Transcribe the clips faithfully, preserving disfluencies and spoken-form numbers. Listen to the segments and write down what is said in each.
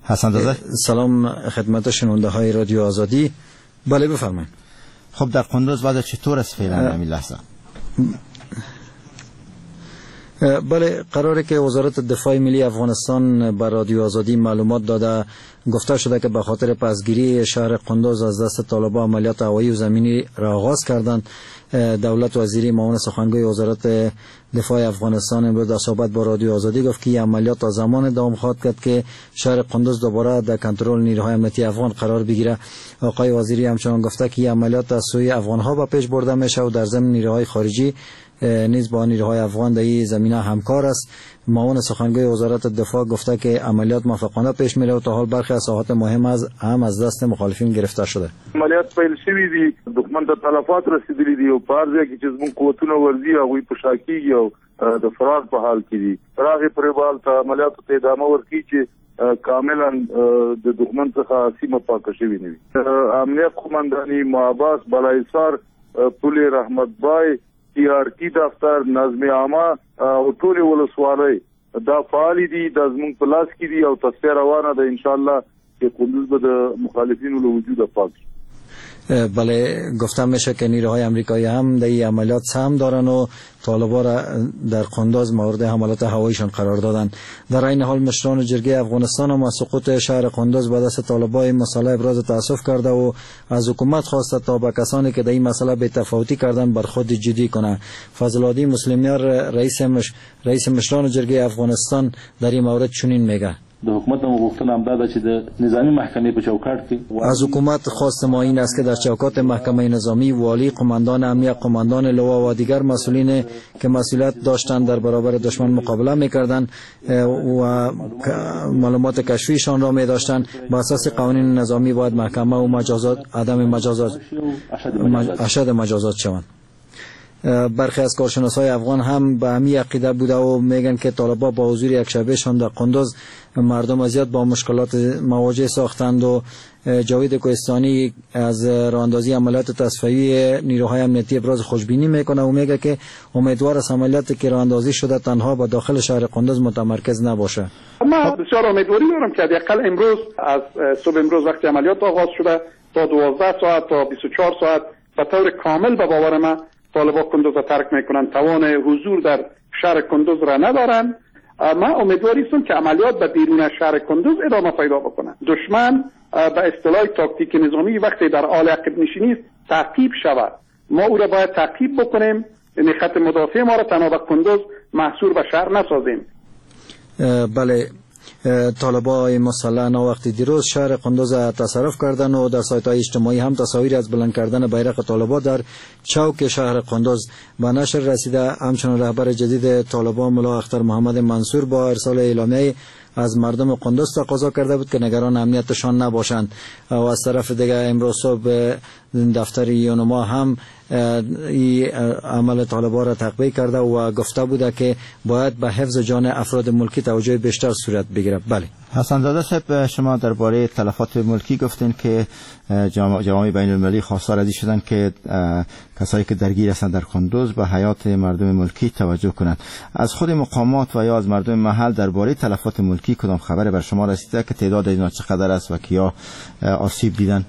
حسن زاده. سلام خدمت شنونده های رادیو آزادی. بله بفرمایید. خب در قندوز وضع چطور است فعلا در این لحظه؟ بله، قراره که وزارت دفاع ملی افغانستان بر رادیو آزادی معلومات داده. گفته شده که به خاطر پسگیری شهر قندوز از دست طالبان عملیات هوایی و زمینی را آغاز کردند. دولت وزیری معاون سخنگوی وزارت دفاع افغانستان امروز در صحبت با رادیو آزادی گفت که این عملیات تا زمان دوام خواهد کرد که شهر قندوز دوباره در کنترل نیروهای امنیتی افغان قرار بگیره. آقای وزیری همچنان گفته که این عملیات از سوی افغانها به پیش برده میشه و در ضمن نیروهای خارجی نیز با نیروهای افغان در این زمینه همکار است. معاون سخنگوی وزارت دفاع گفته که عملیات موفقانه پیش میره و تا حال برخی از ساحات مهم از هم از دست مخالفین گرفته شده. عملیات پیل شوی دي، دښمن ته تلفات رسیدلي دي او پارځه کې چې زموږ قوتونه ورځي هغوی په شا کېږي او د فرار په حال کې دي. راغې پرې بال ته عملیاتو ته ادامه ورکړي چې کاملا د دښمن څخه سیمه پاکه شوې نه وي. امنیت قومنداني محباس بلایسار پولې رحمت بای تی آر ټي دفتر نظم عامه او ټول ولسوالۍ دا فعال دي، د زموږ په لاس کې دي او تصفیه روانه ده. ان شاء الله چې قندوز به د مخالفینو له وجوده پاک شي. بله، گفتم میشه که نیروهای امریکایی هم در این عملیات سهم دارن و طالبا را در قندوز مورد حملات هواییشان قرار دادن. در این حال مشران جرگه افغانستان هم از سقوط شهر قندوز به دست طالبای مسئله ابراز تاسف کرده و از حکومت خواسته تا به کسانی که در این مسئله بی تفاوتی کردن بر خود جدی کنه. فضل‌الدین مسلمیار رئیس مش... رئیس مشران جرگه افغانستان در این مورد چنین میگه: د حکومت مغوښتنه هم دا ده چې د نظامی محکمې په چوکاټ کې از حکومت خواست ما این است که در چوکات محکمه نظامی والی، قماندان امنیت، قماندان لوا و دیگر مسئولین که مسئولیت داشتند در برابر دشمن مقابله میکردند و معلومات کشفیشان را می داشتند با اساس قوانین نظامی باید محکمه و مجازات عدم مجازات اشد مجازات شوند. برخی از کارشناسای افغان هم به همین عقیده بوده و میگن که طالبان با حضور یک شبهشان در قندوز مردم زیاد با مشکلات مواجه ساختند و جاوید کوهستانی از راهاندازی عملیات تصفیه‌ای نیروهای امنیتی ابراز خوشبینی میکنه و میگه که امیدوار است عملیاتی که راهاندازی شده تنها به داخل شهر قندوز متمرکز نباشه. ما بسیار امیدواری دارم که حداقل امروز از صبح امروز وقتی عملیات آغاز شده تا دوازده ساعت تا بیست و چهار ساعت به طور کامل به باور من طالبان قندوز را ترک میکنن، توان حضور در شهر قندوز را ندارن. ما امیدواری هستم که عملیات به بیرون شهر قندوز ادامه پیدا بکنه. دشمن به اصطلاح تاکتیک نظامی وقتی در حال عقب نشینی است تعقیب شود، ما او را باید تعقیب بکنیم، یعنی خط مدافع ما را تنها به قندوز محصور به شهر نسازیم. بله، طالبای مسلح وقتی دیروز شهر قندوز تصرف کردن و در سایت های اجتماعی هم تصاویر از بلند کردن بیرق طالبان در چوک شهر قندوز به نشر رسیده. همچنین رهبر جدید طالبان ملا اختر محمد منصور با ارسال اعلامیه از مردم قندوز تقاضا کرده بود که نگران امنیتشان نباشند و از طرف دیگه امروز صبح دفتر یونما هم این عمل طالبان را تقویه کرده و گفته بوده که باید به حفظ جان افراد ملکی توجه بیشتر صورت بگیرد. بله حسن زاده صاحب، شما درباره تلفات ملکی گفتین که جوامع بین المللی خواستار ازی شدن که کسایی که درگیر هستند در قندوز به حیات مردم ملکی توجه کنند. از خود مقامات و یا از مردم محل درباره تلفات ملکی کدام خبر بر شما رسیده که تعداد اینا چقدر است و کیا آسیب دیدن؟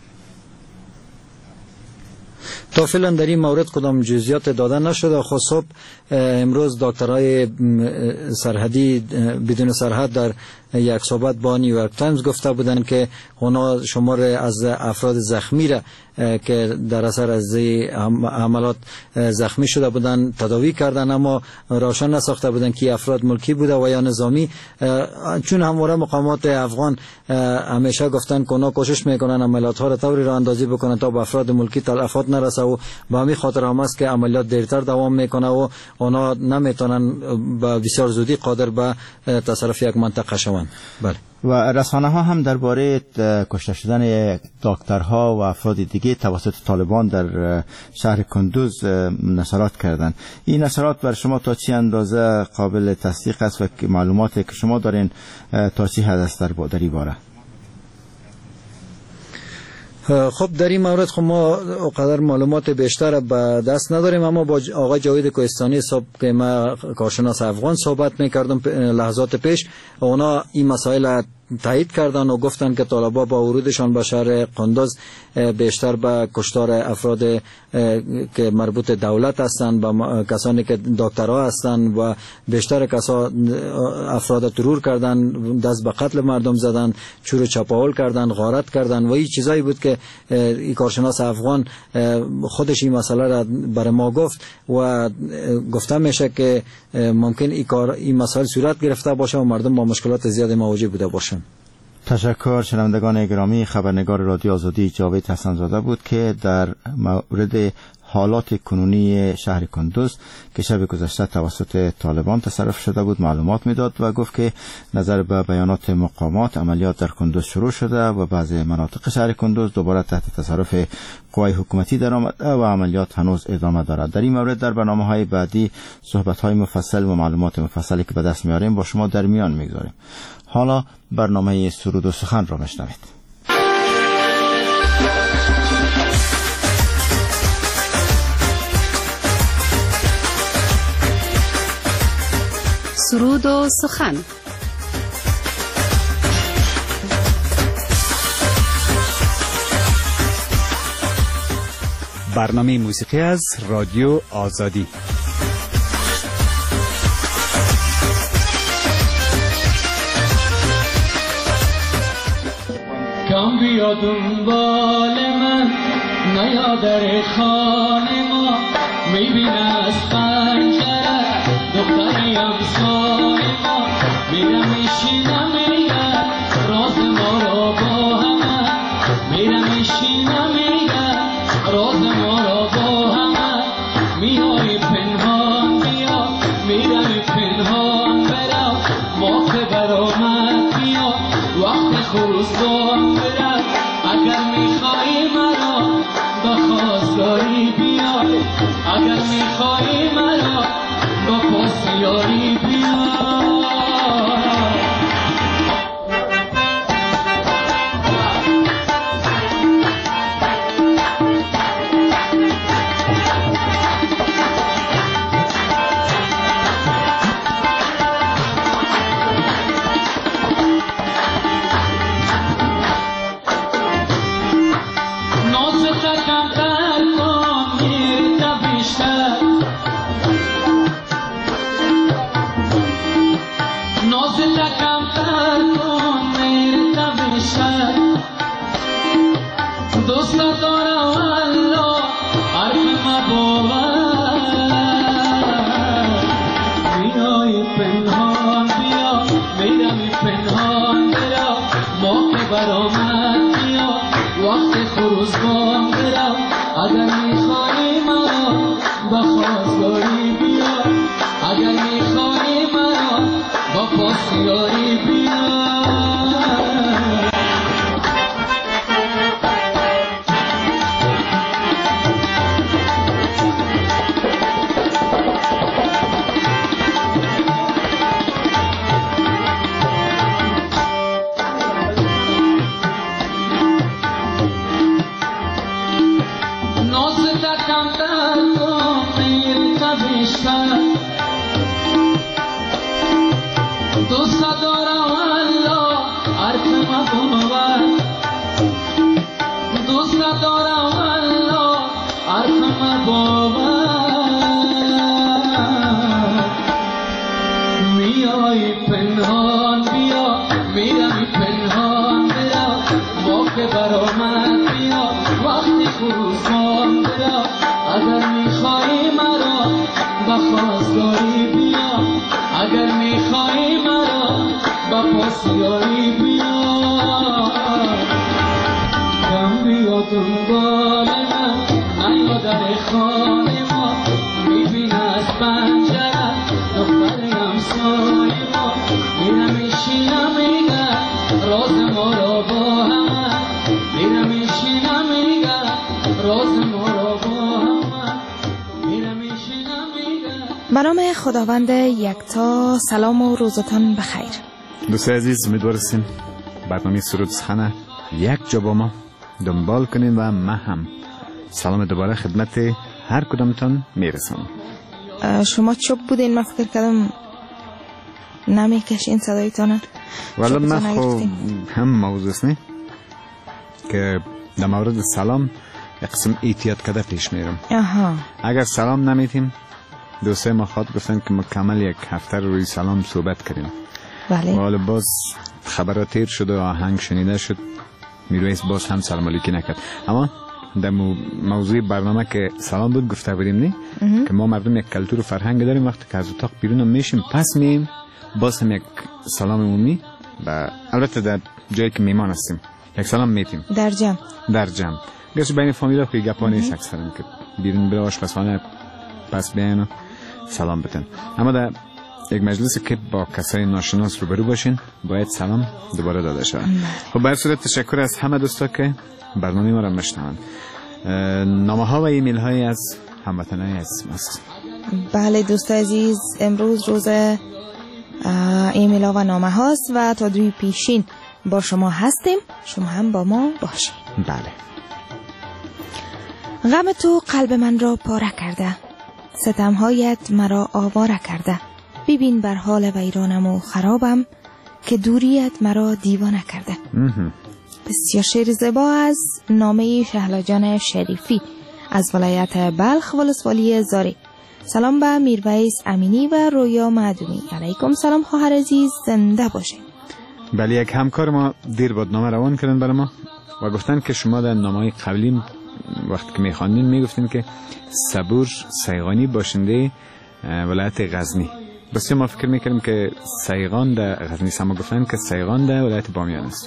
تا فعلا در این مورد کدام جزئیات داده نشده. خود صبح امروز دکترهای سرحدی بدون سرحد در یک صحبت با نیویورک تایمز گفته بودند که اونا شمار از افراد زخمی را که در اثر از عملات زخمی شده بودند تداوی کردن، اما روشن نساخته بودند که افراد ملکی بوده و یا نظامی، چون همواره مقامات افغان همیشه گفتن که اونا کوشش میکنن عملیات ها را طوری راه اندازی بکنن تا به افراد ملکی تلفات نرسه و به همین خاطر هم است که عملیات دیرتر دوام میکنه و اونا نمیتونن به بسیار زودی قادر به تصرف یک منطقه شوند. بله. و رسانه ها هم درباره کشته شدن دکترها و افراد دیگه توسط طالبان در شهر قندوز نشرات کردند. این نشرات بر شما تا چه اندازه قابل تصدیق است و معلوماتی که شما دارین تا چه حد است در این باره؟ خب در این مورد خب ما قدر معلومات بیشتر به دست نداریم، اما با آقای جاوید کوهستانی صاحب که ما کارشناس افغان صحبت میکردم لحظات پیش، اونا این مسائل تایید کردن و گفتن که طالبان با ورودشان به شهر قندوز بیشتر به کشتار افراد که مربوط دولت هستند، با کسانی که دکترها هستند و بیشتر کسا افراد ترور کردن، دست به قتل مردم زدن، چور و چپاول کردن، غارت کردن و این چیزایی بود که این کارشناس افغان خودش این مسئله را برای ما گفت و گفته میشه که ممکن این کار این مسائل صورت گرفته باشه و مردم با مشکلات زیاد مواجه بوده باشن. تشکر. شنوندگان گرامی، خبرنگار رادیو آزادی جاوید حسن‌زاده بود که در مورد حالات کنونی شهر کندوز که شب گذشته توسط طالبان تصرف شده بود معلومات میداد و گفت که نظر به بیانات مقامات عملیات در کندوز شروع شده و بعضی مناطق شهر کندوز دوباره تحت تصرف قوای حکومتی در آمده و عملیات هنوز ادامه دارد. در این مورد در برنامه‌های بعدی صحبت‌های مفصل و معلومات مفصلی که به دست میاریم با شما در میان میگذاریم. حالا برنامه سرود و سخن را میشنوید. سرود و سخن. برنامه موسیقی از رادیو آزادی. کم بیا دنبال من، نیا در خانه ما، میبین از پنجره دختری امسال ما، میرم میشینم میگه راز ما را با همه، میرم میشینم میگه راز ما را با همه، میای پنهان بیا، میرم پنهان برم، ما که برآمد بیا وقت خروسان برم، اگر میخوایی مرا با خواستگاری بیا، اگر میخوایی مرا با پاسیاری بیا. به نام خداوند یکتا. سلام و روزتان بخیر. دوستان عزیز، امیدوار هستیم برنامه سرود سخن یک جا با ما دنبال کنین و ما هم سلام دوباره خدمت هر کدامتان میرسم. شما چوب بودین؟ من فکر کردم نمیکشین صدایتانه؟ ولی من خب هم موضوع است نه که در مورد سلام یک قسم احتیاط کرده پیش میرم. آها. اگر سلام نمیتیم دوستای ما خواهد گفتن که مکمل یک هفته روی سلام صحبت کردیم. بله. ولی باز خبرات تیر شد و آهنگ شنیده شد، میرویس باز هم سلام علیکی نکرد. اما در موضوع برنامه که سلام بود گفته بودیم نه که ما مردم یک کلتور و فرهنگ داریم، وقتی که از اتاق بیرون میشیم پس مییم باز هم یک سلام عمومی و البته در جایی که میمان هستیم یک سلام میتیم در جمع در جمع گرچه بین فامیلا خوی گپا نیست اکثرا که بیرون بره آشپزخانه پس بیاین و سلام بتن. اما در یک مجلسی که با کسای ناشناس روبرو باشین باید سلام دوباره داده شود. خب به هر صورت تشکر از همه دوستا که برنامه ما را میشنوند. نامه ها و ایمیل های از هموطنان عزیز ماست. بله دوستان عزیز، امروز روز ایمیل ها و نامه هاست و تا دوی پیشین با شما هستیم، شما هم با ما باشید. بله. غم تو قلب من را پاره کرده، ستمهایت مرا آواره کرده، ببین بر حال ویرانم و خرابم که دوریت مرا دیوانه کرده. بسیار شعر زیبا از نامه شهلا جان شریفی از ولایت بلخ ولسوالی زاری. سلام به میرویس امینی و رویا معدومی. علیکم سلام خواهر عزیز، زنده باشین. بله، یک همکار ما دیر بود نامه روان کردن برای ما و گفتن که شما در نامه‌های قبلی وقتی که میخواندین میگفتین که صبور سیغانی باشنده ولایت غزنی. بس ما فکر میکردیم که سیغان در غزنی است، اما گفتن که سیغان در ولایت بامیان است.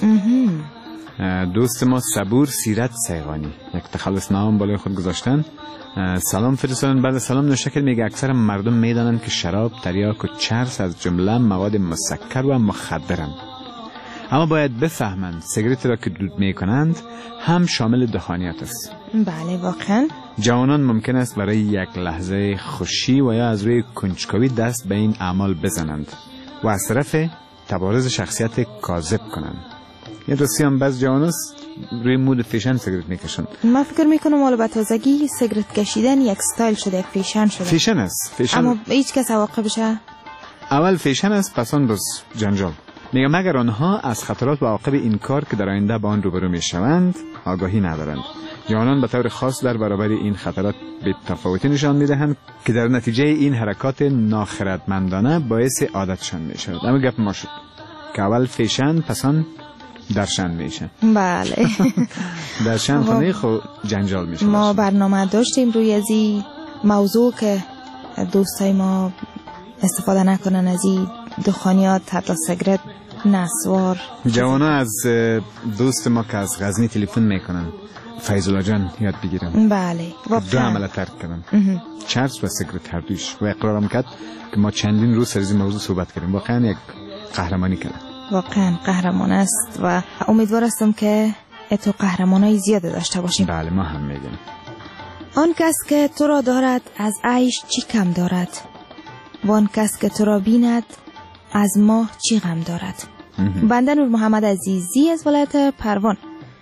دوست ما صبور سیرت سیغانی یک تخلص نام بالای خود گذاشتن. سلام فرستادن. بعد سلام نوشته میگه اکثر مردم میدانند که شراب، تریاک و چرس از جمله مواد مسکر و مخدرند، اما باید بفهمند سیگارت را که دود میکنند هم شامل دخانیات است. بله واقعا. جوانان ممکن است برای یک لحظه خوشی و یا از روی کنجکاوی دست به این اعمال بزنند و از طرف تبارز شخصیت کاذب کنند. یه راستی هم بعض جوانان روی مود فیشن سیگارت میکشند. من فکر میکنم حالا به تازگی سیگارت کشیدن یک استایل شده، یک فیشن شده. فیشن است. فیشن. اما هیچ کس عواقبشه. اول فیشن است، پس آن باز جنجال. میگم مگر آنها از خطرات و عواقب این کار که در آینده با آن روبرو میشوند آگاهی ندارند. جوانان به طور خاص در برابر این خطرات به تفاوتی نشان میدهند که در نتیجه این حرکات ناخردمندانه باعث عادتشان میشود. اما گپ ما شد که اول فیشن پس آن درشن میشه. بله. درشن خونه خود جنجال میشه. ما برنامه داشتیم روی از این موضوع که دوستای ما استفاده نکنن از این دخانیات، حتی سیگارت، نسوار. جوانا از دوست ما که از غزنی تلفن میکنن فیض الله جان یاد بگیرن. بله واقعا. دو عمل ترک کردن، چرس و سیگارت هر دوش، و اقرارم کرد که ما چندین روز سر این موضوع صحبت کردیم. واقعا یک قهرمانی کرد. واقعا قهرمان است و امیدوار هستم که اتو قهرمانای زیاده داشته باشیم. بله ما هم میگیم. آن کس که تو را دارد از عیش چی کم دارد، وان کس که تو را بیند از ما چی غم دارد. بنده نور محمد عزیزی از ولایت پروان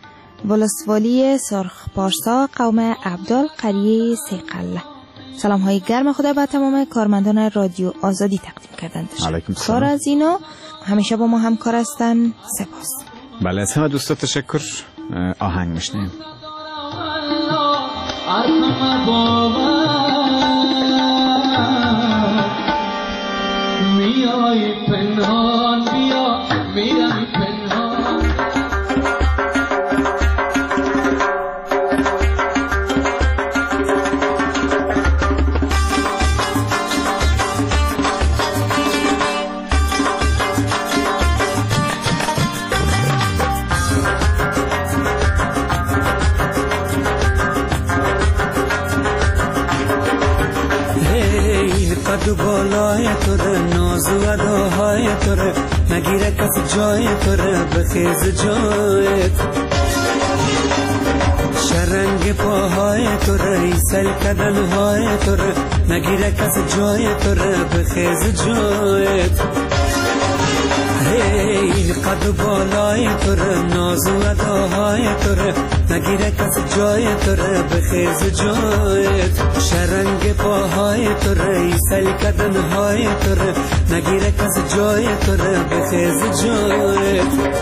ولسوالی سرخ پارسا قوم عبدال قریه سیقله. سلام های گرم خدا به تمام کارمندان رادیو آزادی تقدیم کردند. علیکم سلام. کار از اینا همیشه با ما همکار هستن. سپاس. بله از همه دوستا تشکر. آهنگ میشنیم. میای پنهان بیا میرم پنهان. قد بالای توره ناز و اداهای توره نگیره کس جای توره بخیز جایت شرنگ پاهای توره ایسل کدنهای توره نگیره کس جای توره بخیز جایت. هی قد بالای توره ناز و اداهای توره نگیره کس جای تو را بخیز جایت شرنگ پاهای تو را ایسل کدنهای تو را نگیره کس جای تو را بخیز جایت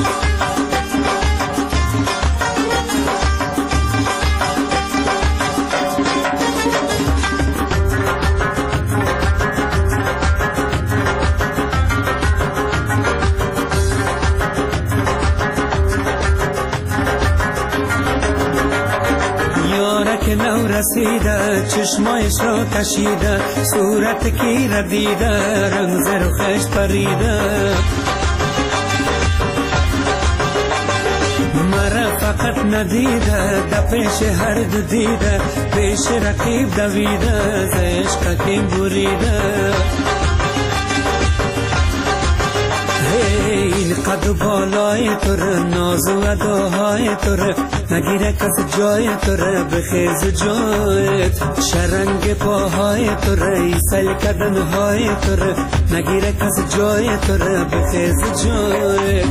که نو رسیده چشمایش را کشیده صورت کی را دیده رنگ زر و خشت پریده مرا فقط ندیده در پیش هر دو دیده پیش رقیب دویده زشق کی بریده این قد و بالای تو را ناز و اداهای تو را نگیره کس جای تو را بخیز جایت شرنگ پاهای تو را ایسل کدنهای تو را نگیره کس جای تو را بخیز جایت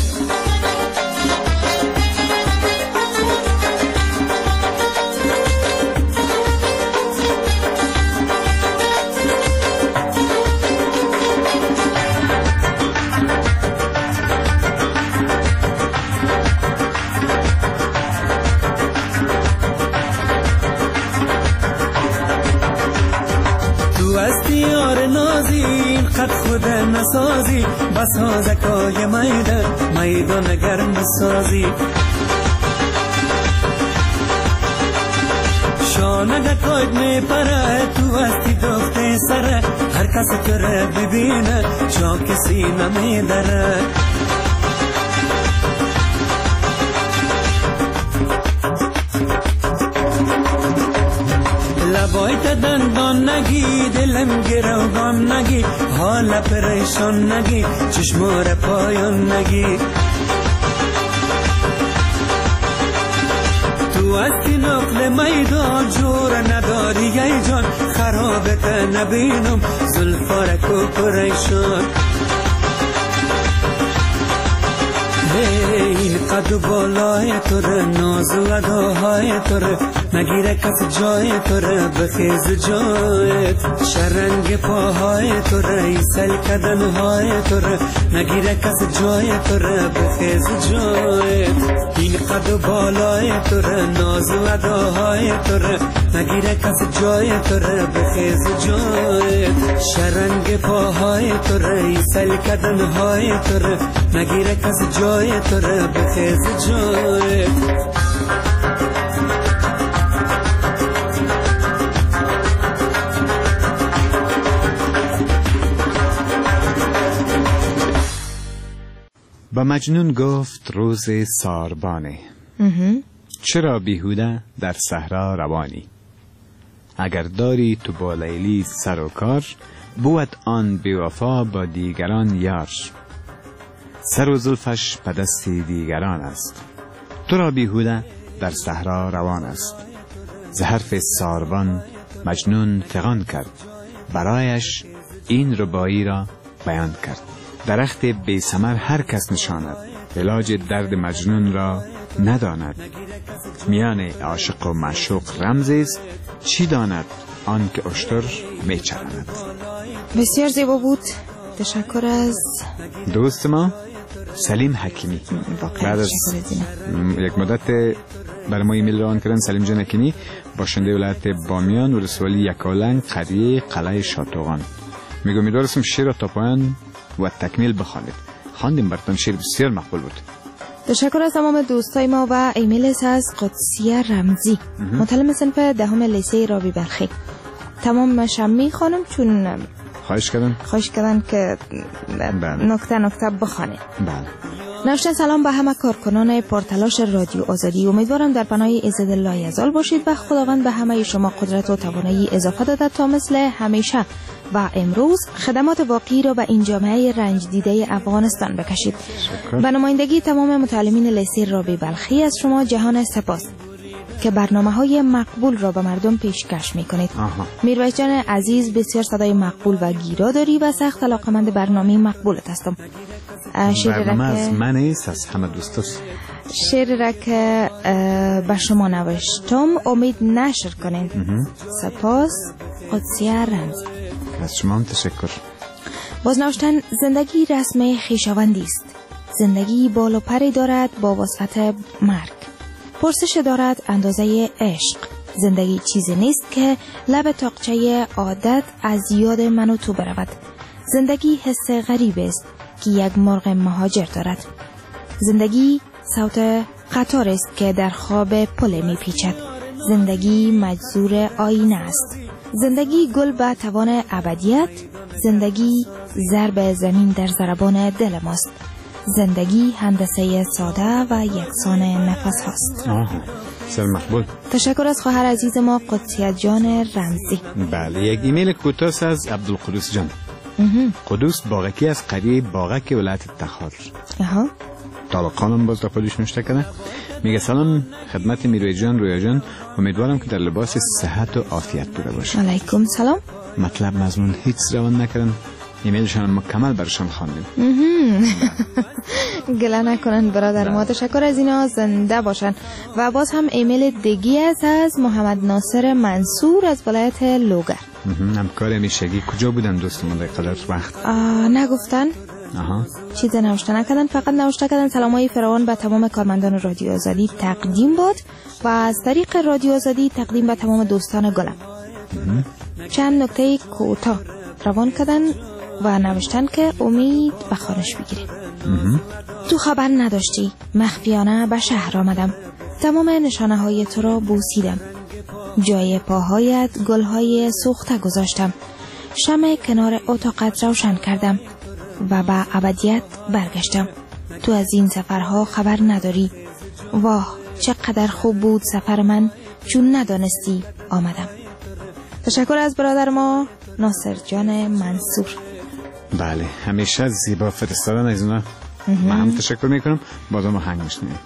قد خود نسازی بس زکای میدان میدان گرم بسازی شانه قاید می پره تو هستی دخته سره هر کس تو را ببینه چا کسی نمی دره لبایت دندان نگی دلم گروگان نگی حال پریشان نگی چشمار پایان نگی تو هستی نقل میدان جور نداری ای جان خرابت نبینم زلفارک و پریشان این قد و بالای تو را ناز و اداهای تو را نگیره کس جای تو را بخیز جایت شرنگ پاهای تو را ایسل کدنهای تو را نگیره کس جای تو را بخیز جایت این قد و بالای تو را ناز و اداهای تو را نگیره کس جای تو را بخیز جایت شرنگ پاهای تو را ایسل کدنهای تو را نگیره کس جای تو را بخیز جایت با مجنون گفت روز ساربانه چرا بیهوده در صحرا روانی اگر داری تو با لیلی سر و کار بود آن بیوفا با دیگران یار سر و زلفش به دست دیگران است تو را بیهوده در صحرا روان است ز حرف ساربان مجنون فغان کرد برایش این ربایی را بیان کرد درخت بی ثمر هر کس نشاند علاج درد مجنون را نداند میان عاشق و معشوق رمزی است چی داند آن که اشتر میچرند بسیار زیبا بود تشکر از دوست ما سلیم حکیمی بعد از یک مدت برای ما ایمیل روان کردن سلیم جان حکیمی باشنده ولایت بامیان ولسوالی یکالنگ قریه قلعه شاتوغان میگم میدارستم شعر را تا پایان و تکمیل بخوانید خواندیم براتون شعر بسیار مقبول بود تشکر از تمام دوستای ما و ایمیل از قدسیه رمزی متعلم صنف دهم لیسه رابی بلخی تمام شمی خانم چون خواهش کردن خواهش کردن که نکته نکته بخوانید بله نوشته سلام به همه کارکنان پرتلاش رادیو آزادی امیدوارم در پناه عزت لایزال باشید و خداوند به همه شما قدرت و توانایی اضافه داده تا مثل همیشه و امروز خدمات واقعی را به این جامعه رنج دیده افغانستان بکشید. به نمایندگی تمام متعلمین لیسه رابی بلخی از شما جهان سپاس. که برنامه‌های مقبول را به مردم پیشکش می‌کنید. میرویس جان عزیز، بسیار صدای مقبول و گیرا داری و سخت علاقه‌مند برنامه مقبولت هستم. برنامه از من است، از همه دوستاست. شعر را که به شما نوشتم امید نشر کنید. سپاس. قدسیه رمز. از شما هم تشکر. باز نوشتن زندگی رسم خویشاوندی است. زندگی بال و پری دارد با وسعت مرگ. پرسش دارد اندازه عشق. زندگی چیزی نیست که لب تاقچه عادت از یاد من و تو برود. زندگی حس غریب است که یک مرغ مهاجر دارد. زندگی صوت قطار است که در خواب پل می پیچد. زندگی مجذور آینه است. زندگی گل به توان ابدیت. زندگی ضرب زمین در ضربان دل ماست. زندگی هندسه ساده و یکسان نفس هاست. آه، سر مقبول. تشکر از خواهر عزیز ما قدسیه جان رمزی. بله، یک ایمیل کوتاه از عبدالقدوس جان. قدوس باغکی از قریه باغک ولایت تخار. آها. طالقانم باز در خودش نوشته کنه. میگه سلام خدمت میرویس جان، رویا جان، امیدوارم که در لباس صحت و عافیت بوده باشه. علیکم سلام. مطلب مضمون هیچ روان نکردن. ایمیلشان مکمل برشان خواندیم. گله نکنن برادر ما. تشکر از اینا، زنده باشن. و باز هم ایمیل دیگی است از محمد ناصر منصور از ولایت لوگر. همکار همیشگی کجا بودن دوستمون در قدر وقت؟ نگفتن. آها. چیز نوشته نکردن، فقط نوشته کردن سلامای فراوان به تمام کارمندان رادیو آزادی تقدیم باد و از طریق رادیو آزادی تقدیم به تمام دوستان گلم. چند نکته کوتاه روان کردن و نوشتن که امید به خانش بگیریم. تو خبر نداشتی، مخفیانه به شهر آمدم. تمام نشانه های تو را بوسیدم. جای پاهایت گلهای سوخته گذاشتم. شمع کنار اتاقت روشن کردم و به ابدیت برگشتم. تو از این سفرها خبر نداری. واه چقدر خوب بود سفر من، چون ندانستی آمدم. تشکر از برادر ما ناصر جان منصور. بله، همیشه زیبا فرستادن از اونا. من هم تشکر میکنم. بازم آهنگ میشنیم.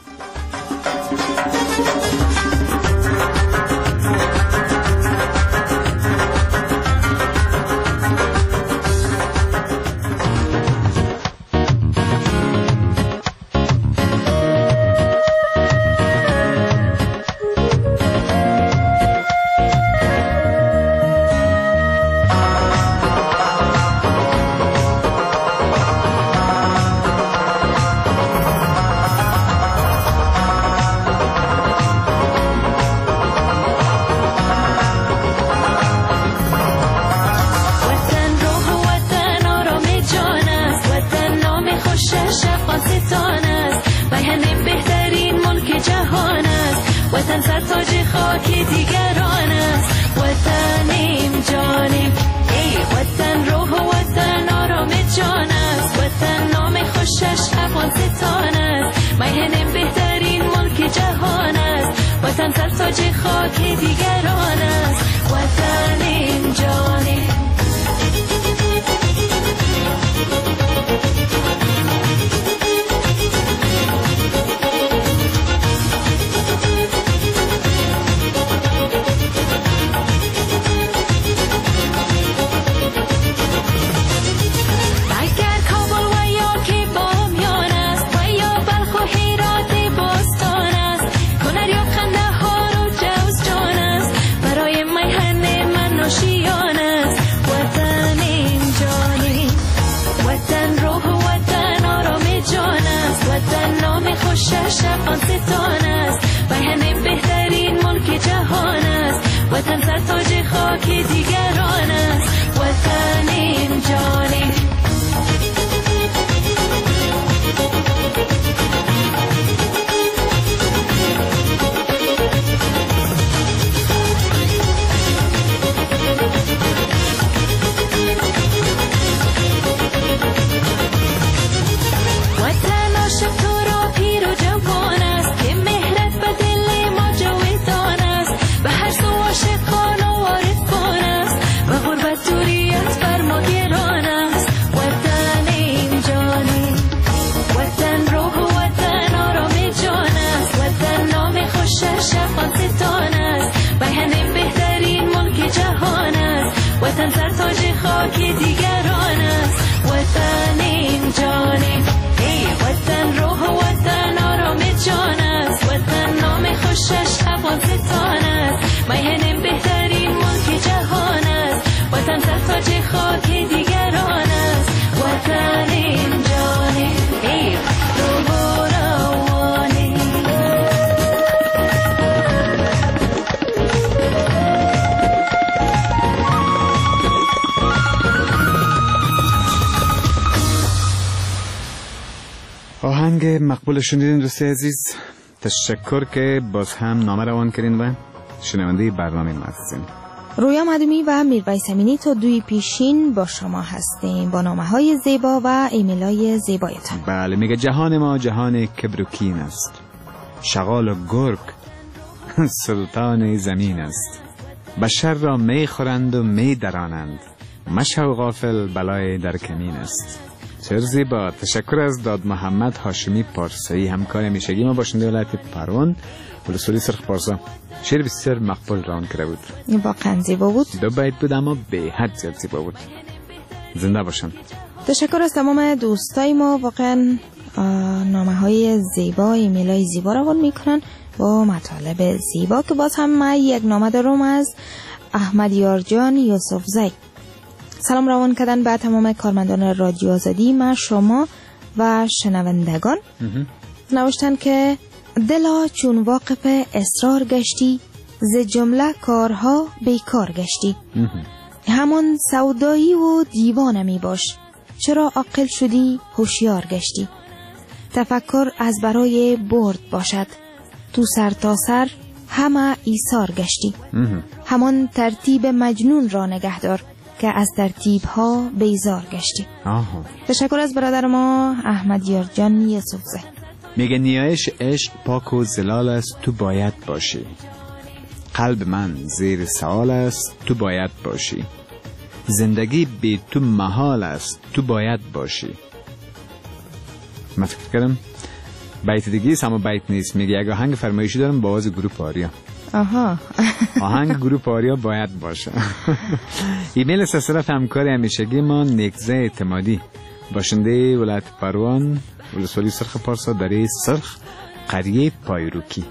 وطن عاشق تو را پیر و جوان است. مقبول شنیدین دوستی عزیز، تشکر که باز هم نامه روان کردین و شنونده برنامه ما هستین. رویا معدومی و میرویس امینی تا دوی پیشین با شما هستیم با نامه های زیبا و ایمیل های زیبایتان. بله، میگه جهان ما جهان کبروکین است، شغال و گرگ سلطان زمین است، بشر را می خورند و می درانند، مشو غافل بلای در کمین است. چه زیبا. تشکر از داد محمد هاشمی پارسایی، همکار همیشگی ما باشنده ولایت پروان ولسوالی سرخ پارسا. شعر بسیار مقبول روان کرده بود، واقعا زیبا بود. دو بیت بود اما به حد زیاد زیبا بود. زنده باشن. تشکر از تمام دوستای ما، واقعا نامه های زیبا، ایمیل های زیبا روان میکنن با مطالب زیبا. که باز هم من یک نامه دارم از احمدیار جان یوسف زی. سلام روان کردن به تمام کارمندان رادیو آزادی، من شما و شنوندگان. نوشتن که دلا چون واقف اصرار گشتی، ز جمله کارها بیکار گشتی. همان سودایی و دیوانه می باش، چرا عاقل شدی هوشیار گشتی. تفکر از برای برد باشد، تو سر تا سر همه ایثار گشتی. همان ترتیب مجنون را نگهدار، که از ترتیب ها بیزار گشتی. آها. تشکر از برادر ما احمدیار جان یوسف زی. میگه نیایش عشق پاک و زلال است، تو باید باشی. قلب من زیر سوال است، تو باید باشی. زندگی بی تو محال است، تو باید باشی. من فکر کردم بیت دیگه است اما بیت نیست. میگه یک آهنگ فرمایشی دارم با آواز گروپ آریا. آها. آهنگ گروپ آریا باید باشه. ایمیل سلسله همکار همیشگی ما نیکزه اعتمادی، باشنده ولایت پروان ولسوالی سرخ پارسا، دره سرخ، قریه پایروکی.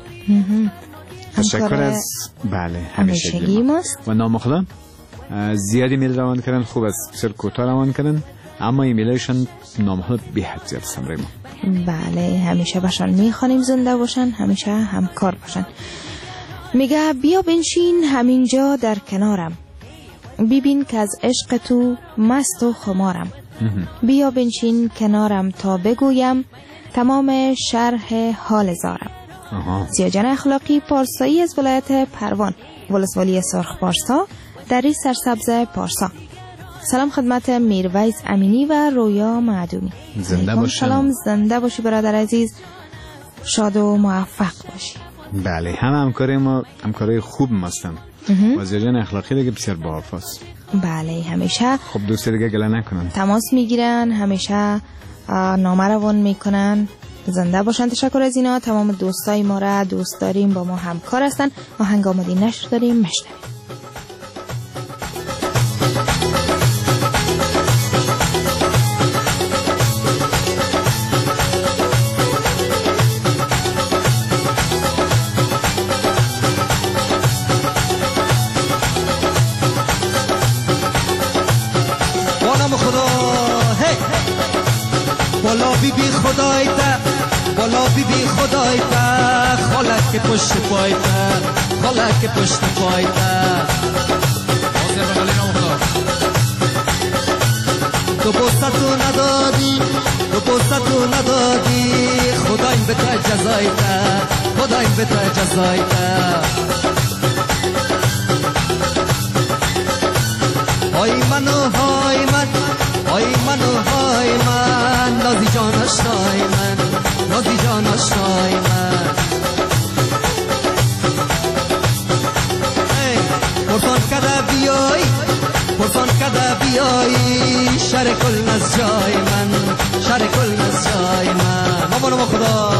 تشکر از بله همیشگی ما و نامخدا. زیادی ایمیل روان کردن، خوب از بسیار کوتاه روان کردن، اما ایمیلشون نامه به حد زیاد سمره ما. بله، همیشه باشن میخوانیم زنده باشن، همیشه همکار باشن. میگه بیا بنشین همینجا در کنارم، ببین که از عشق تو مست و خمارم. بیا بنشین کنارم تا بگویم، تمام شرح حال زارم. سیاجان اخلاقی پارسایی از ولایت پروان ولسوالی سرخ پارسا، دری سرسبز پارسا. سلام خدمت میرویس امینی و رویا معدومی. زنده باشی. سلام، زنده باشی برادر عزیز، شاد و موفق باشی. بله، همه همکاره ما همکاره خوب ماستن. وزیران اخلاقی دیگه بسیار با حافظ. بله، همیشه خب دوست دیگه گله نکنن، تماس میگیرن، همیشه نامه روان میکنن. زنده باشن. تشکر از اینا. تمام دوستای ما را دوست داریم، با ما همکار هستن. آهنگ آماده نشر داریم، مشنویم. بالا بی بی خدای تا، بالا بی بی خدای تا، خالک پشت پای تا، خالک پشت پای تا. دو بوستو ندادی، دو بوستو ندادی، خدایم به تا جزای تا، خدایم به تا جزای تا. های منو های من، های منو های من، نازی جان آشنای من، نازی جان آشنای من. پرسان کده بیایی، پرسان کده بیایی، شر کل از جای من، شر کل از جای من. مامانو ما خدا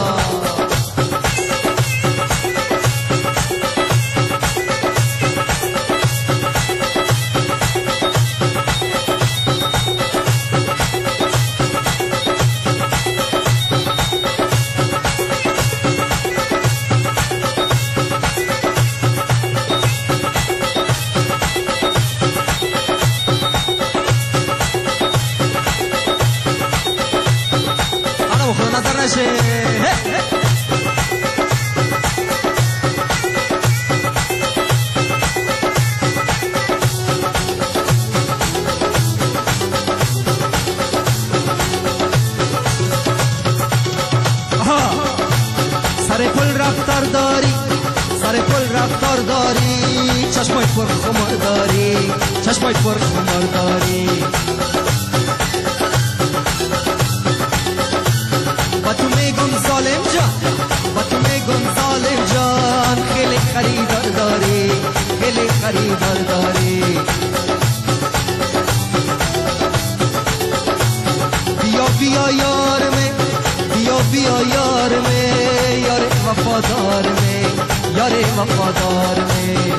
سر پل رفتار داری سر پل رفتار داری چشمای پر خمار داری چشمای پر خمار داری با تو میگم ظالم جان با تو میگم ظالم جان خیلی خریدار داری خیلی خریدار داری بیا بیا یار میں بیا بیا یار میں یار وفادار میں یار وفادار میں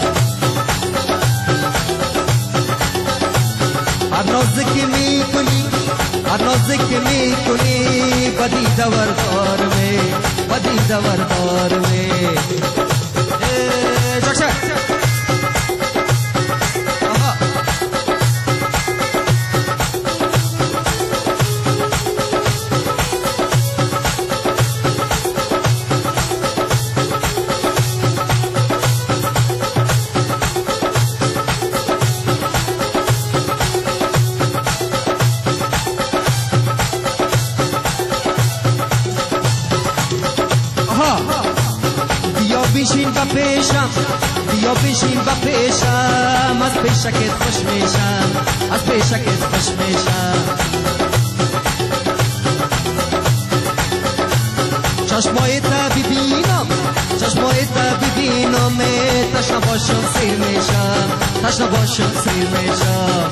هر نازی که میکنی هر نازی که میکنی بدی دوردار میں بدی دوردار میں جاکشن بشین با پیشم بیا بشین با پیشم از پیشکت خوش میشم از پیشکت خوش میشم چشمای تا ببینم چشمای تا ببینم تشنه باشم سیر میشم تشنه باشم سیر میشم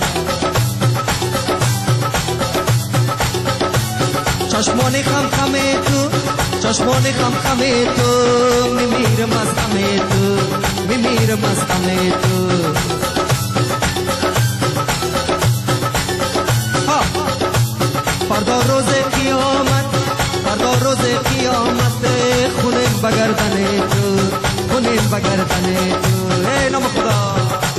چشمان خم خم تو چشمان خم خم تو میمیرم از غم تو میمیرم از غم تو فردا روز قیامت فردا روز قیامت خونیم بگردن تو خونیم بگردن تو ای نام خدا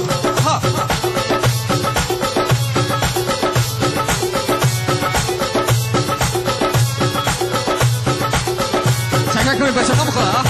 کنید بچه ها بخواه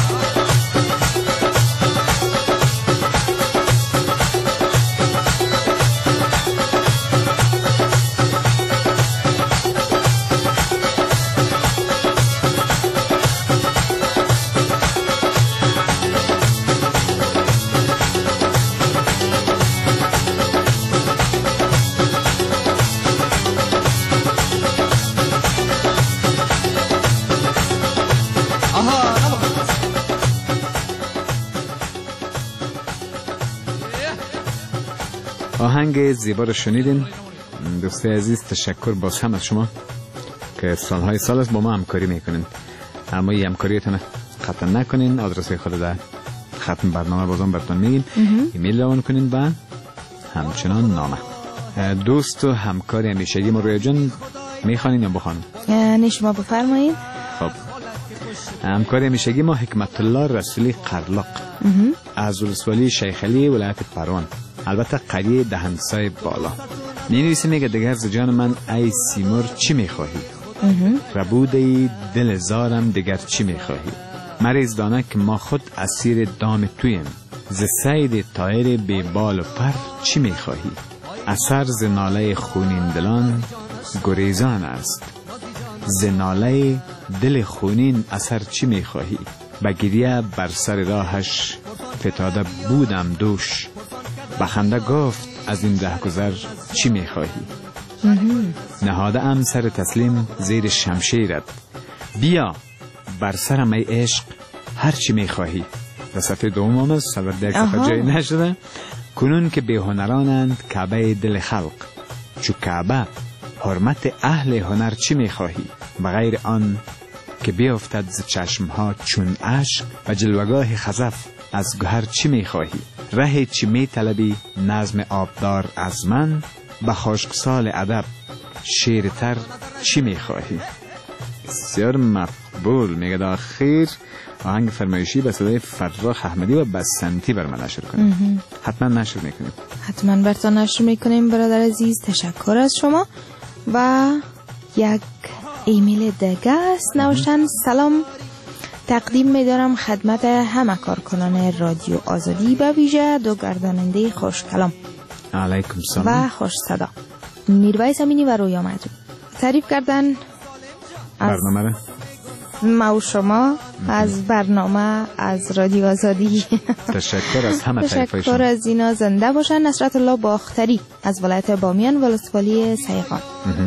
آهنگ زیبا رو شنیدین. دوستای عزیز تشکر باز هم از شما که سالهای سال است با ما همکاری میکنین. اما این همکاریتون خطا نکنین. آدرس خود در ختم برنامه بازم براتون میگیم. ایمیل روان کنین و همچنان نامه. دوست و همکاری همیشگی ما رویا جان میخوانین یا بخوانیم؟ یعنی شما بفرمایید. خب همکاری همیشگی ما حکمت الله رسولی قرلق از ولسوالی شیخ علی ولایت پروان، البته قریه دهنسای بالا. می نویسی میگه دگر ز جان من ای سیمور چی میخواهی؟ ربوده دل زارم دگر چی میخواهی؟ مریض دانه که ما خود اسیر دام تویم، ز سید طایر بی بال و پر چی میخواهی؟ اثر ز ناله خونین دلان گریزان است، ز ناله دل خونین اثر چی میخواهی؟ بگیریه بر سر راهش فتاده بودم دوش، بخنده گفت از این ره گذر چی میخواهی؟ نهاده ام سر تسلیم زیر شمشیرت، بیا بر سرم ای عشق هر چی میخواهی. و صفحه دوم هم است، صفحه دیگه صفحه جایی نشده. کنون که به هنرانند کعبه دل خلق، چو کعبه حرمت اهل هنر چی میخواهی؟ بغیر آن که بیافتد ز چشمها چون عشق، و جلوگاه خزف از گهر چی میخواهی؟ ره چی میطلبی نظم آبدار از من، به خشکسال ادب شیرتر چی میخواهی؟ بسیار مقبول. میگه در آخر آهنگ فرمایشی به صدای فرخ احمدی و بسنتی بر من نشر کنیم. حتما نشر میکنیم. حتما براتون نشر میکنیم برادر عزیز. تشکر از شما. و یک ایمیل دیگه است نوشتن: سلام تقدیم می‌دارم خدمت همه کارکنان رادیو آزادی، به ویژه دو گرداننده خوش کلام علیکم سلام و خوش صدا میرویس امینی و رویا مجید. تعریف کردن برنامه را ما و شما از برنامه، از رادیو آزادی. تشکر از همه طیفه شما. تشکر از اینا. زنده باشن. نصرت الله باختری از ولایت بامیان ولسوالی سیغان.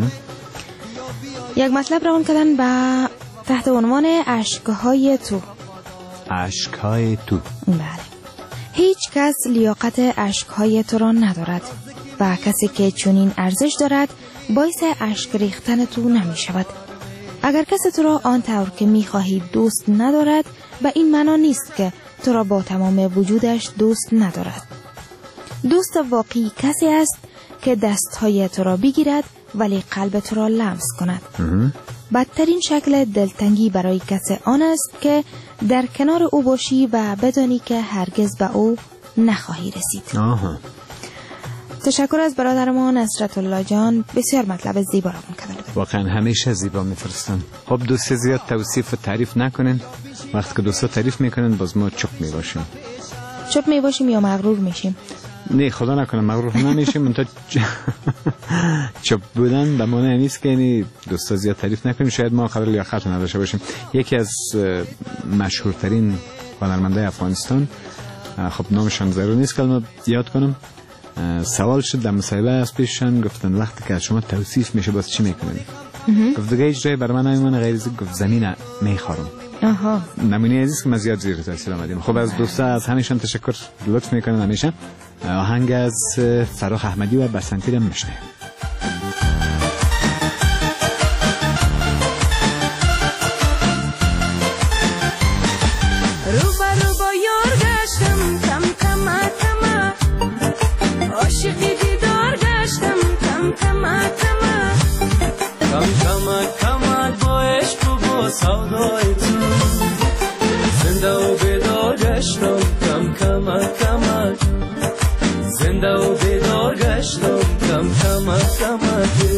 یک مطلب روان کردن با تحت عنوان اشکهای تو. اشکهای تو. بله. هیچ کس لیاقت اشکهای تو را ندارد و کسی که چنین ارزش دارد باعث اشک ریختن تو نمی شود. اگر کسی تو را آنطور که می خواهی دوست ندارد و این معنا نیست که تو را با تمام وجودش دوست ندارد. دوست واقعی کسی است که دستهای تو را بگیرد ولی قلب تو را لمس کند. بدترین شکل دلتنگی برای کسی آن است که در کنار او باشی و بدانی که هرگز به او نخواهی رسید. آها. تشکر از برادر ما نصرت الله جان. بسیار مطلب زیبا را کردن. واقعا همیشه زیبا میفرستن. خب دوست زیاد توصیف و تعریف نکنین. وقتی که دوستا تعریف میکنن باز ما چپ میباشیم. چپ میباشیم یا مغرور میشیم؟ نه خدا نکنه مغرور نمیشیم. منتها چپ بودن به معنی نیست که یعنی دوستا زیاد تعریف نکنیم. شاید ما قدر لیاقت نداشته باشیم. یکی از مشهورترین هنرمندای افغانستان، خب نامشان ضرور نیست که ما یاد کنم، سوال شد در مسائله از پیششان، گفتن وقتی که شما توصیف میشه باز چی میکنین؟ گفت دیگه هیچ جای برای من نمیمونه غیر از گفت زمین میخورم. آها. نمونه عزیز که ما زیاد زیر تاثیر آمدیم. خب از دوستا از همشان تشکر لطف میکنن همیشه. آهنگ از فراخ احمدی و بسنتی رو میشنویم. سودای تو زنده و بیدار گشتم کم کمک کمک زنده و بیدار گشتم کم کمک کمک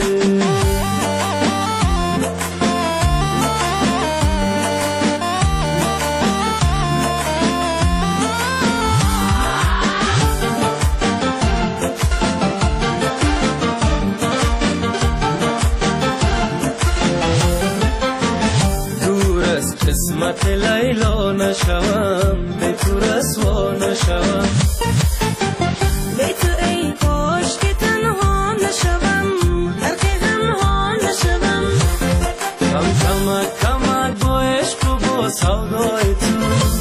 قسمت لیلا نشوم به تو رسوا نشوم به تو ای کاش که تنها نشوم غرق غمها نشوم کم کمک کمک با عشق و با سودای تو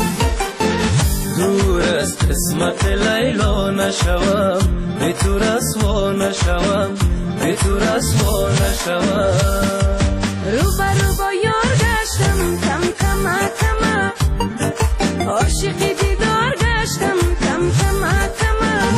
دور از قسمت لیلا نشوم به تو رسوا نشوم به تو رسوا نشوم رو برو با یار گشتم کم کمک کمک عاشقی دیدار گشتم کم کمک کمک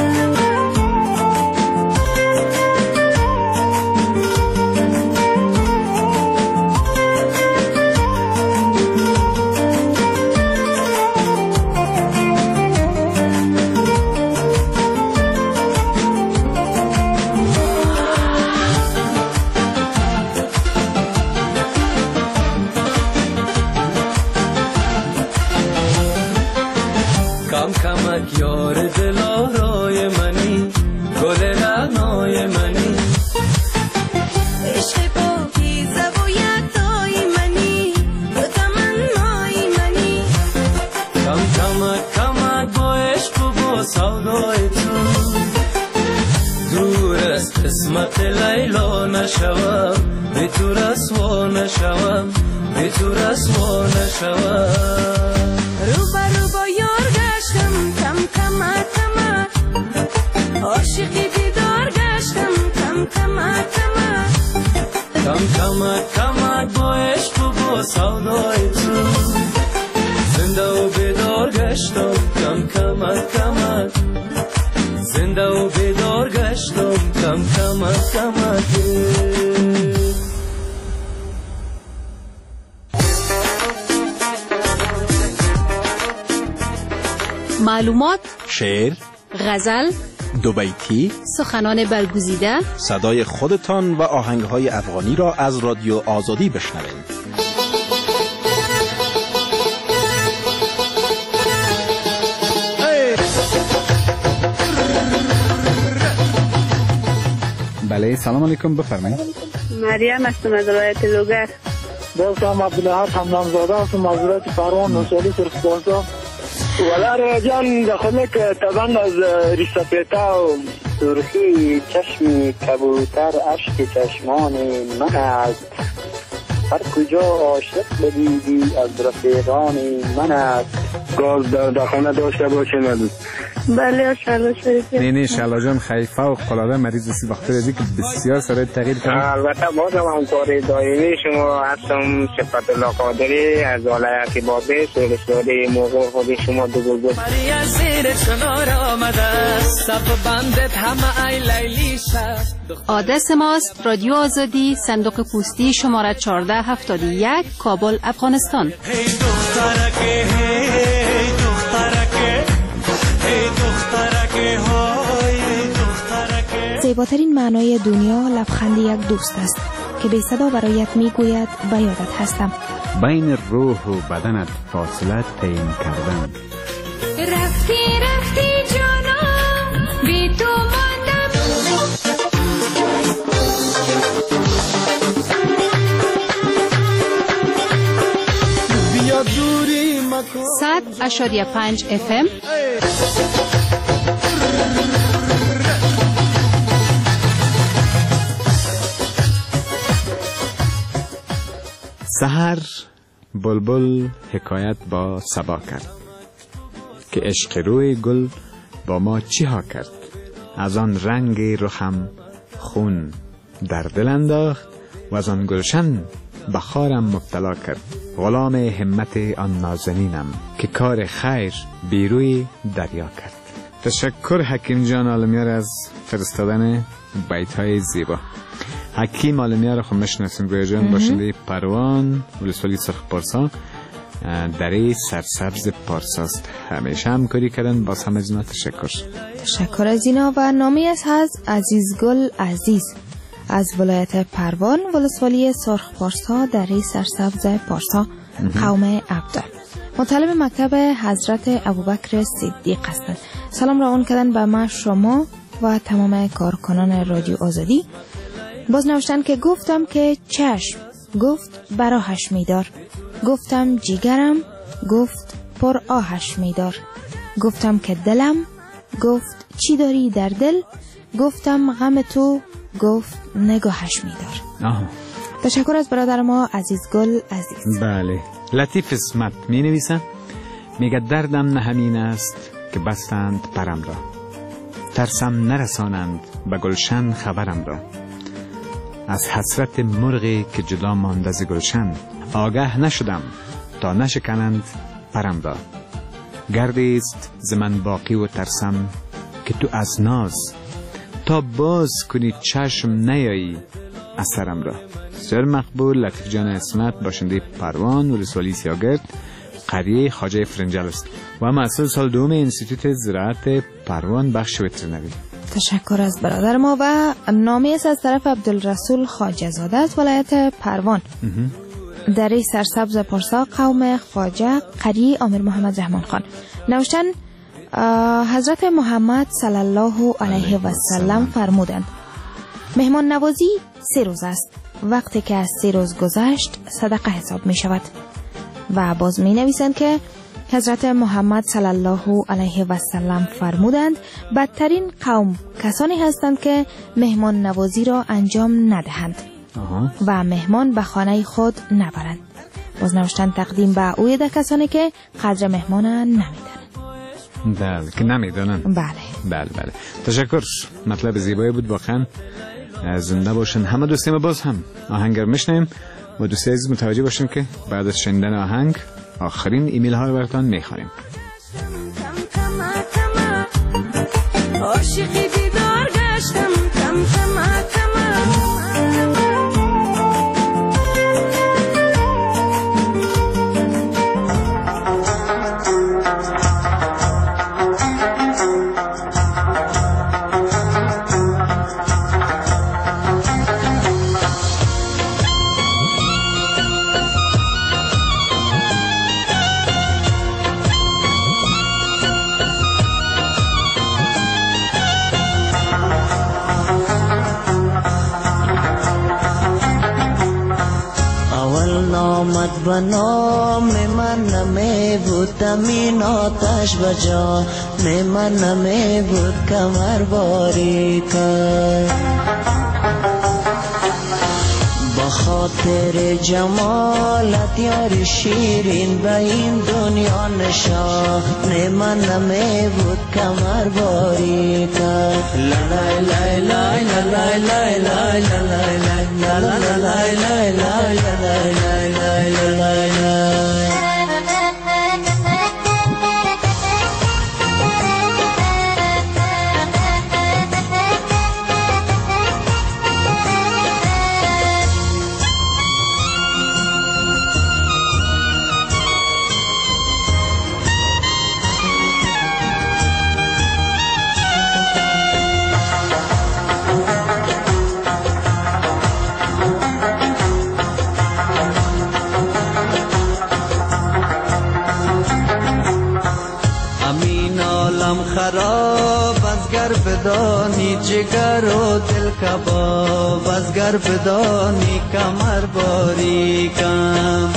کمک یار دلارای منی گل رعنای منی عشق پاکیزه و یکتای منی تو تمنای منی کم کمک کمک با عشق و با سودای تو دور از قسمت لیلا نشوم به تو رسوا نشوم به تو رسوا نشوم رو برو با یار گشتم کم کمک کمک عاشقی دیدار گشتم کم کمک کمک کم کمک کمک با عشق و با سودای تو زنده و بیدار گشتم کم کمک کمک زنده و بیدار گشتم کم کمک کمک معلومات، شعر، غزل، دو بیتی، سخنان برگزیده، صدای خودتان و آهنگهای افغانی را از رادیو آزادی بشنوید. بله سلام علیکم، بفرمایید. مریم هستم از ولایت لوگر. باز هم عبدالحق حمدانزاده هستم از ولایت پروان نوسالی سرخ پارسا. ولی جان داخل که طبعا از ریسپیتا و سرخی چشم کبوتر اشک چشمان من است، هر کجا عاشق بدیدی از رفیقان من است. گاز در داخل داشته باشه ندید. بله شلا شریف. نه نه شلا جان خیلی فوق العاده مریض است وقتی رسید که بسیار سر تغییر کرد. البته باز هم کار دائمی شما هستم صفت الله قادری از ولایت بابی سولسواری موقع خود شما دو گل مریا زیر چنار آمده صف بندت همه ای لیلی شد. آدرس ماست رادیو آزادی صندوق پستی شماره چهارده هفتاد و یک کابل افغانستان. هی دخترکه هی دخترکه هی دخترکه های دخترکه. زیباترین معنای دنیا لبخند یک دوست است که بی صدا برایت میگوید به یادت هستم. بین روح و بدنت فاصله تعیین کردن. رفتی رفتی جانم بی تو ماندم. بیا دوری مکن. صد اشاریه پنج اف ام. سحر بلبل حکایت با صبا کرد که عشق روی گل با ما چی ها کرد. از آن رنگ رخم خون در دل انداخت و از آن گلشن بخارم مبتلا کرد. غلام همت آن نازنینم که کار خیر بیروی دریا کرد. تشکر حکیم جان عالمیار از فرستادن بیت های زیبا. حکیم عالمیار خو مشناسیم گویا جان، باشنده پروان ولسوالی سرخ پارسا، دره سرسبز پارساست. همیشه همکاری کردن، باز هم از اینا تشکر. تشکر از اینا. و نامی از عزیزگل عزیز از ولایت پروان ولسوالی سرخ پارسا، دره سرسبز پارسا، قوم عبدال، مطالب مکتب حضرت ابوبکر صدیق هستند. سلام را اون کردن به ما، شما و تمام کارکنان رادیو آزادی. باز نوشتن که گفتم که چشم، گفت براهش میدار، گفتم جیگرم، گفت پر آهش میدار، گفتم که دلم، گفت چی داری در دل، گفتم غم تو، گفت نگاهش میدار. آه. تشکر از برادر ما عزیزگل عزیز. بله. لطیف اسمت می نویسن، میگه دردم نه همین است که بستند پرم را، ترسم نرسانند به گلشن خبرم را، از حسرت مرغی که جدا مانده ز گلشن، آگه نشدم تا نشکنند پرم را، گردی است ز من باقی و ترسم که تو از ناز، تا باز کنی چشم نیایی اثرم را. بسیار مقبول. لطیف جان اسمت باشنده پروان ولسوالی سیاگرد، قریه خواجه فرنجل است و مسئول سال دوم انستیتوت زراعت پروان بخش وترنری. تشکر از برادر ما. و نامی است از طرف عبدالرسول خواجه زاده از ولایت پروان، دره سرسبز پارسا، قوم خواجه، قریه امیر محمد رحمان خان. نوشتن حضرت محمد صلی الله علیه و سلم فرمودند مهمان نوازی سه روز است، وقتی که از سه روز گذشت صدقه حساب می شود. و باز می نویسند که حضرت محمد صلی الله علیه و سلم فرمودند بدترین قوم کسانی هستند که مهمان نوازی را انجام ندهند آه. و مهمان به خانه خود نبرند. باز نوشتن تقدیم به اوید کسانی که قدر مهمان نمیدانند. بله که نمیدانند. بله بله بله. تشکر. مطلب زیبایی بود واقعا. زنده باشن همه دوستیم. باز هم آهنگ رو میشنیم و دوستی عزیز متوجه باشن که بعد از شنیدن آهنگ آخرین ایمیل ها رو براتون میخوانیم. عاشقی دیدار گشتم کم کم کم. آمد به نام من نمی بود تمین آتش بجا من نمی بود کمر باری کرد با خاطر جمالت یار شیرین به این دنیا نشان من نمی بود کمر باری کرد لا لا لا لا لا لا لا لا لا لا لا لا لا لا لا. خراب از گر بدانی جگر و دل کباب از گر بدانی کمر باری کم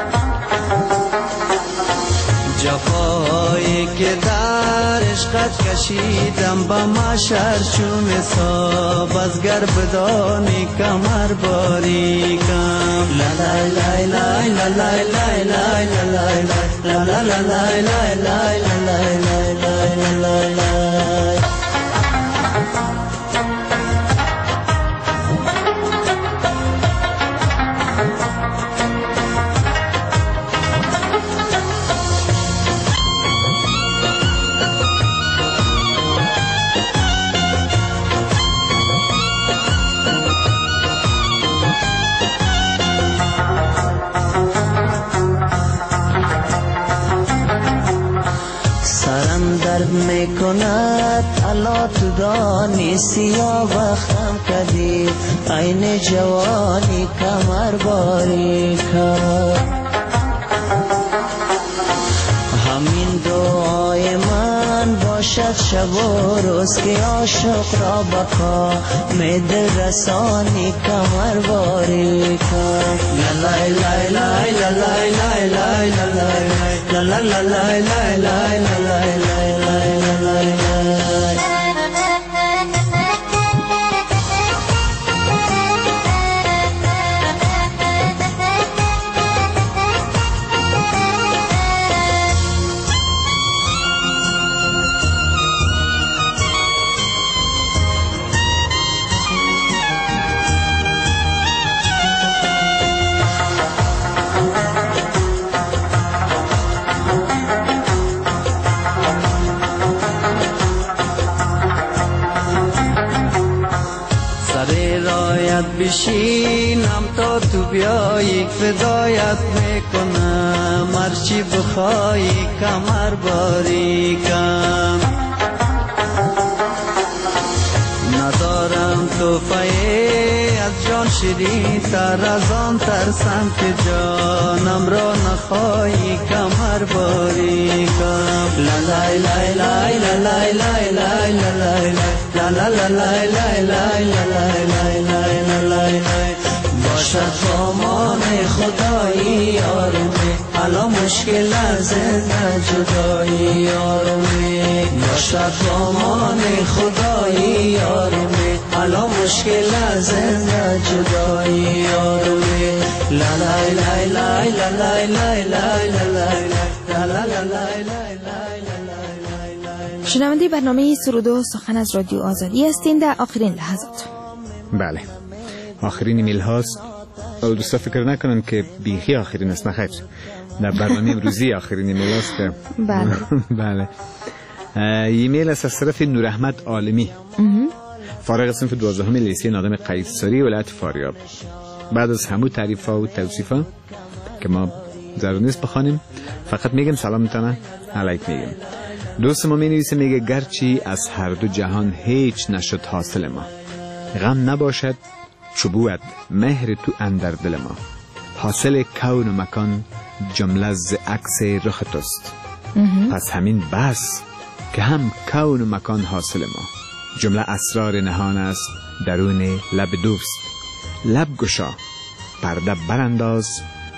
جفایی که در عشقت کشیدم با محشر چون حساب از گر بدانی کمر باری کم لا لا لا لا لا لا لا لا لا لا لا لا لا لا لا. درد میکند الا تو دانی سیاه وقتم کدی عین جوانی کمر باری کرد همین دعای من باشد شب و روز که عاشق را بقا می دل رسانی کمر باری کرد لا لا لا لا لا لا لا لا لا لا لا لا لا لا. بشینم تا تو بیایی فدایت میکنم هرچی بخوایی کمر باری کم ندارم توفایی از جان شیرین تر از آن ترسم که جانم را نخواهی کمر باری کم لا لا لا لا لا لا لا لا لا لا لا لا لا. باشد بامان خدایی یارمی حالا مشکل از زنده جدایی یارمی باشد بامان خدایی یارمی حالا مشکل از زنده جدایی یارمی لا لا لا لا لا لا لا لا لا. شنونده برنامه سرود و سخن از رادیو آزادی هستین در آخرین لحظات. بله آخرین ایمیل هاست. دوستا فکر نکنن که بیخی آخرین است، نخیر در برنامه امروزی آخرین ایمیل هاست. بله بله ایمیل است از طرف نور احمد عالمی، فارغ صنف دوازدهم لیسه نادم قیصری ولایت فاریاب. بعد از همون تعریفا و توصیفا که ما ضرور نیست بخوانیم، فقط میگم سلامتانه علیک میگم. دوست ما می نویسه، میگه گرچه از هر دو جهان هیچ نشد حاصل ما، غم نباشد چوبوت مهر تو اندر دل ما، حاصل کون و مکان جمله ز عکس رخ توست، پس همین بس که هم کون و مکان حاصل ما، جمله اسرار نهان است درون لب دوست، لب گشا پرده برانداز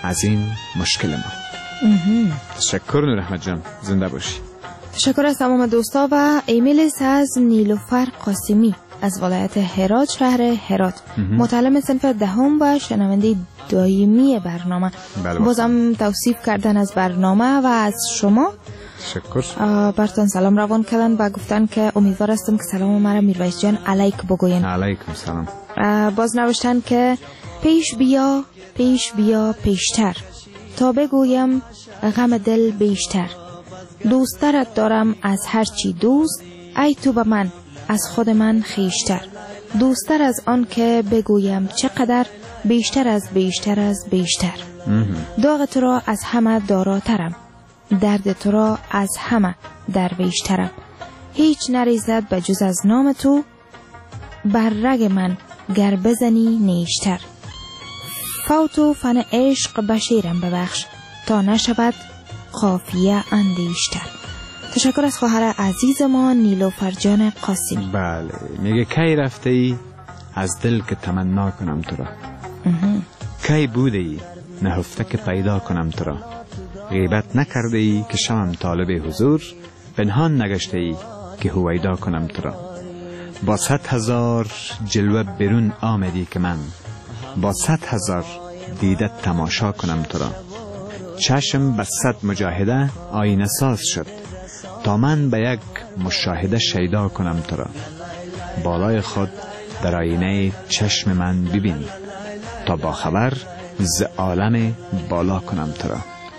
از این مشکل ما. تشکر نور احمد جان، زنده باشی. تشکر از تمام دوستا و ایمیل از نیلوفر قاسمی از ولایت هرات، شهر هرات، متعلم صنف دهم و شنونده دائمی برنامه. بازم توصیف کردن از برنامه و از شما. تشکر. برتون سلام روان کردن و گفتن که امیدوار هستم که سلام مرا میرویس جان علیک بگوین. علیکم سلام. باز نوشتن که پیش بیا پیش بیا پیشتر تا بگویم غم دل بیشتر، دوسترت دارم از هرچی دوست، ای تو به من از خود من خیشتر، دوستر از آن که بگویم چقدر، بیشتر از بیشتر از بیشتر، داغ تو را از همه داراترم، درد تو را از همه درویشترم، هیچ نریزد به جز از نام تو، بر رگ من گر بزنی نیشتر، فوت و فن عشق بشیرم ببخش تا نشود قافیه اندیشتر. تشکر از خواهر عزیز ما نیلوفر جان قاسمی. بله، میگه کی رفته ای از دل که تمنا کنم تو را، کی بوده ای نهفته که پیدا کنم تو را، غیبت نکرده ای که شمم طالب حضور، پنهان نگشته ای که هویدا کنم تو را، با صد هزار جلوه برون آمدی که من با صد هزار دیده تماشا کنم تو را، چشم به صد مجاهده آینه ساز شد تا من به یک مشاهده شیدا کنم تو را، بالای خود در آینه چشم من ببین تا با خبر ز عالم بالا کنم تو را.